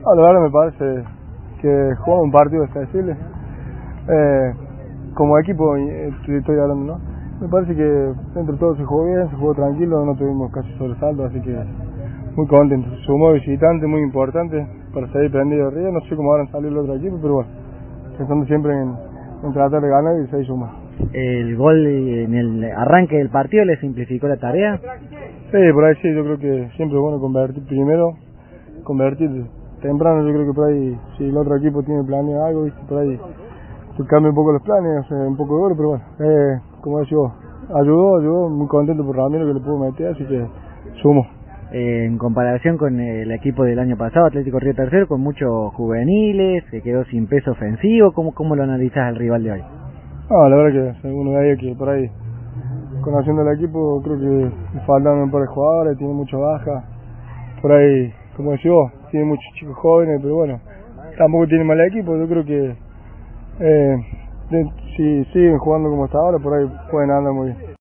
No, la verdad me parece que jugamos un partido accesible. Como equipo estoy hablando, ¿no? Me parece que entre todos se jugó bien, se jugó tranquilo, no tuvimos casi sobresalto, así que muy contento. Sumó visitante muy importante para salir prendido arriba, no sé cómo habrán salido el otro equipo, pero bueno, pensando siempre en tratar de ganar y se suma. ¿El gol en el arranque del partido le simplificó la tarea? Sí, por ahí sí, yo creo que siempre es bueno convertir primero, convertir temprano. Yo creo que por ahí, si el otro equipo tiene planeado algo, ¿viste? Por ahí se cambia un poco los planes, un poco de gol, pero bueno, como decía vos, ayudó, muy contento por Ramiro que le pudo meter, así que sumo. En comparación con el equipo del año pasado, Atlético Río Tercero, con muchos juveniles, se quedó sin peso ofensivo, ¿cómo lo analizás al rival de hoy? No, la verdad que uno veía que por ahí, conociendo el equipo, creo que le faltan un par de jugadores, tiene mucha baja, por ahí, como decía vos, tiene muchos chicos jóvenes, pero bueno, tampoco tiene mal equipo. Yo creo que si siguen jugando como hasta ahora, por ahí pueden andar muy bien.